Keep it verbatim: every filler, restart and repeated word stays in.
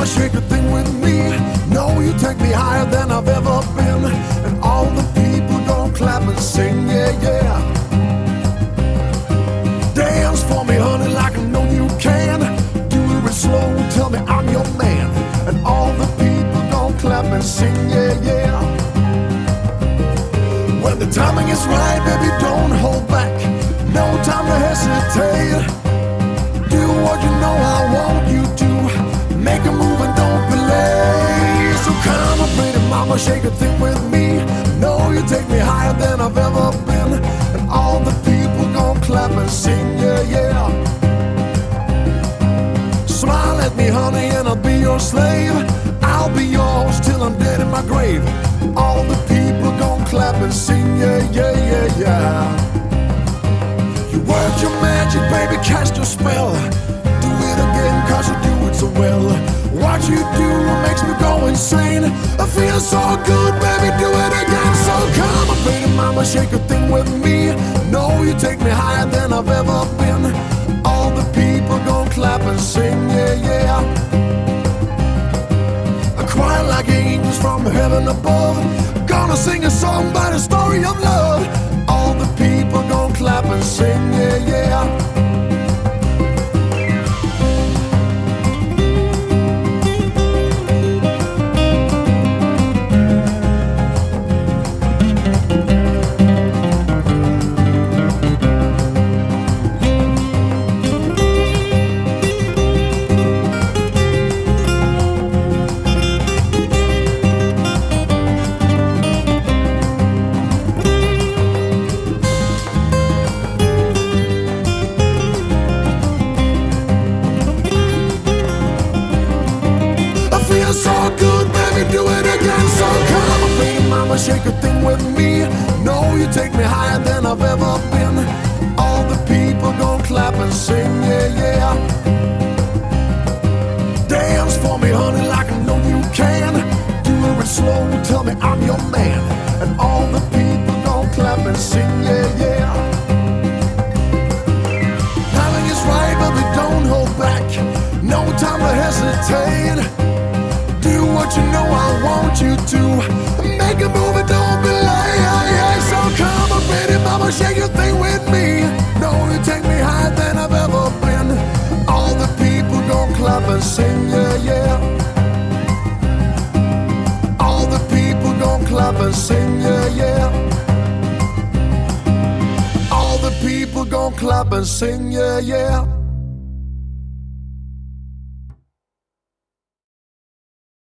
shake a thing with me. No, you take me higher than I've ever been. And all the people gon' clap and sing, yeah, yeah. Dance for me, honey, like I know you can. Do it real slow, tell me I'm your man. And all the people gon' clap and sing, yeah, yeah. When the timing is right, baby, don't hold back. No time to hesitate. Do what you know I want you to. Make a move and don't be late. So come on, pretty mama, shake a thing with me. No, you take me higher than I've ever been. And all the people gon' clap and sing, yeah, yeah. Smile at me, honey, and I'll be your slave. I'll be yours till I'm dead in my grave. All the people gon' clap and sing, yeah, yeah, yeah, yeah. You work your magic, baby, cast your spell. Do it again, cause you do it so well. What you do makes me go insane. I feel so good, baby, do it again. So come on, pretty mama, shake a thing with me. No, you take me higher than I've ever been. All the people gon' clap and sing, yeah, yeah. I cry like angels from heaven above. Gonna sing a song by the story of love. All the people gon' clap and sing, yeah, yeah. So good, baby, do it again. So come on, pretty mama, shake a thing with me. No, you take me higher than I've ever been. All the people gon' clap and sing, yeah, yeah. Dance for me, honey, like I know you can. Do it real slow, tell me I'm your man. And all the people gon' clap and sing, yeah, yeah. Timing is right, baby, don't hold back. No time to hesitate. Do what you know I want you to. Make a move and don't be late. So come on, pretty mama, shake your thing with me. No, you take me higher than I've ever been. All the people gon' clap and sing, yeah, yeah. All the people gon' clap and sing, yeah, yeah. All the people gon' clap and sing, yeah, yeah.